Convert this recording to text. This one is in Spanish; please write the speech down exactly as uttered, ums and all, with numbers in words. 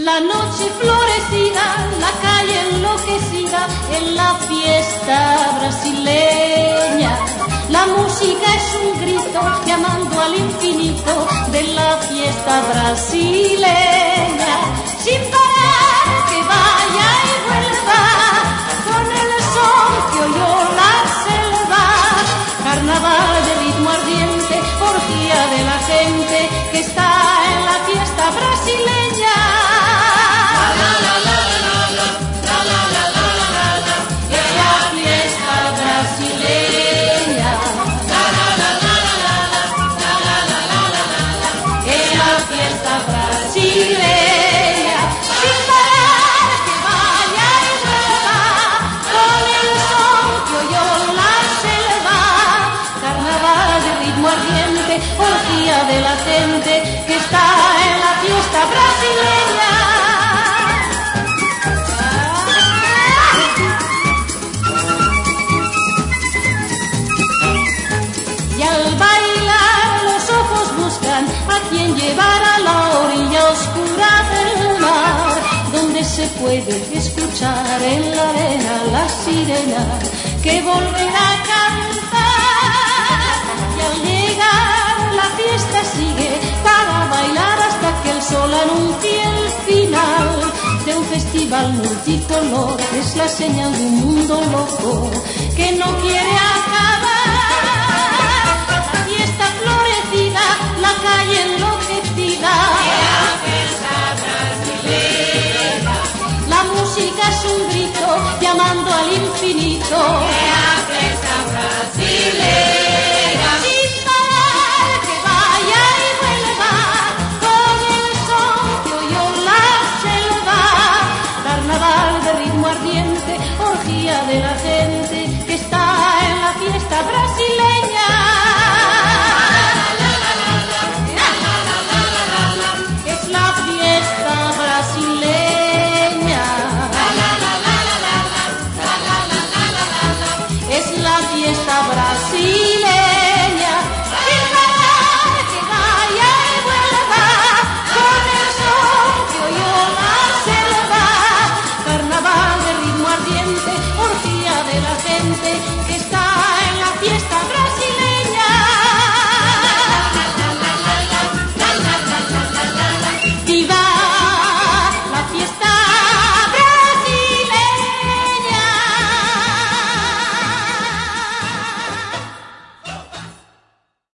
La noche florecida, la calle enloquecida en la fiesta brasileña. La música es un grito llamando al infinito de la fiesta brasileña. Sin parar que vaya y vuelva con el son que oyó la selva. Carnaval de ritmo ardiente, orgía de la gente que está en la fiesta brasileña. Orgía de la gente que está en la fiesta brasileña. Y al bailar los ojos buscan a quien llevar a la orilla oscura del mar, donde se puede escuchar en la arena la sirena que volverá a cantar. Y al llegar la fiesta sigue para bailar hasta que el sol anuncie el final de un festival multicolor. Es la señal de un mundo loco que no quiere acabar. La fiesta florecida, la calle enloquecida. La fiesta brasileña. La música es un grito llamando al infinito. La fiesta brasileña. Orgía de la